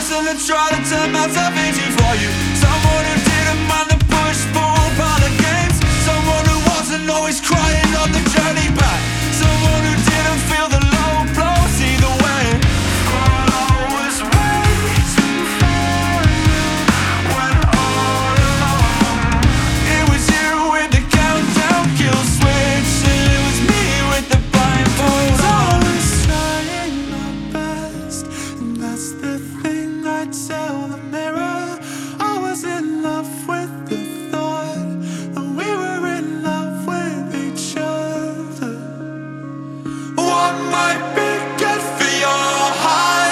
person to try to turn myself into for you. Someone who didn't mind the push, pull, pile of games. Someone who wasn't always crying on the journey back. Someone who didn't feel the low blows either way. But I was waiting for you when all alone it was you with the countdown kill switch, and it was me with the blindfold on. I was trying my best, and that's the thing I tell the mirror. I was in love with the thought that we were in love with each other. What might be good for your heart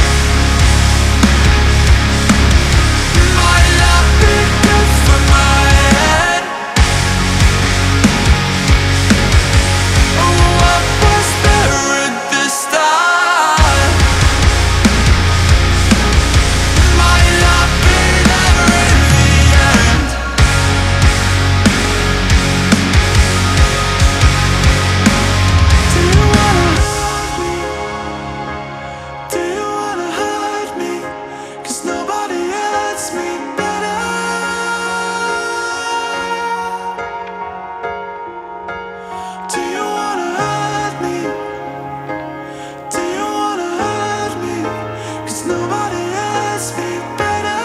might not be good for my head. What was there at the start might not be there in the end. Do you wanna love me? Do you wanna hurt me? 'Cause nobody hurts me better. Do you wanna hurt me? Do you wanna hurt me? 'Cause nobody hurts me better.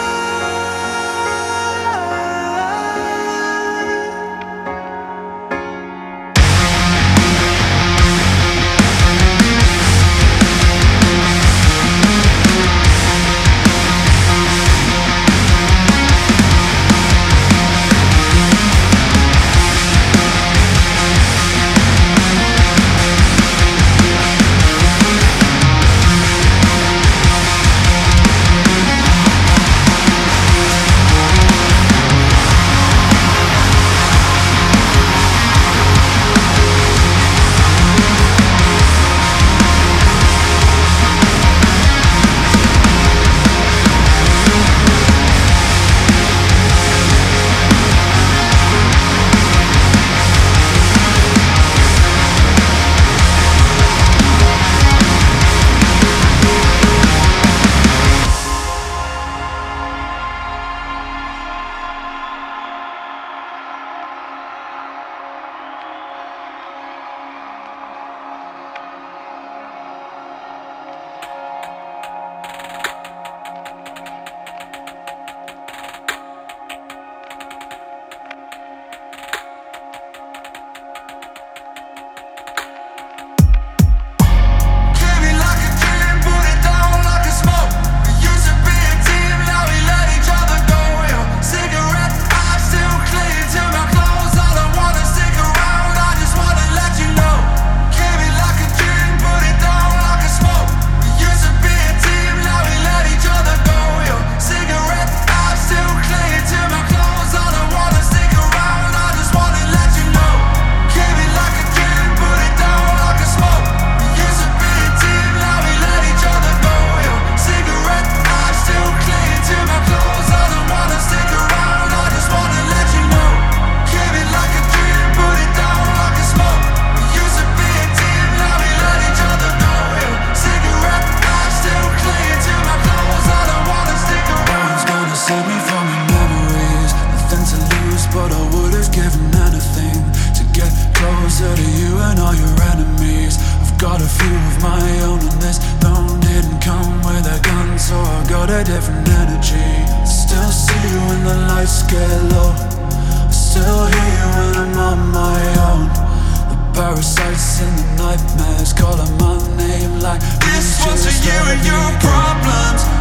Came in like a dream, put it down like a smoke. We used to be a team, now we let each other go. Your cigarette, I still cling to my clothes. I don't wanna stick around, I just wanna let you know. Came in like a dream, put it down like a smoke. We used to be a team, now we let each other go. Your cigarette, I still cling to my clothes. I don't wanna stick around, I just wanna let you know. Came in like a dream, put it down like a smoke. We used to be a team, now we let each other go. Your cigarette, I still cling to my clothes. I don't wanna stick around, I just wanna let you know. Came in like a dream, put it down like a smoke. We used to be a team, now we let each other go. Your cigarette, I still cling to my clothes. I don't wanna stick around. No one's gonna save me from your memories. Nothing to lose, but I would've given anything to get closer to you and all your enemies. I've got a few of my own, and this bone didn't come with a gun, so I got a different energy. Still see you when the lights get low. I still hear you when I'm on my own. The parasites and the nightmares calling my name like this one's for you and your problems.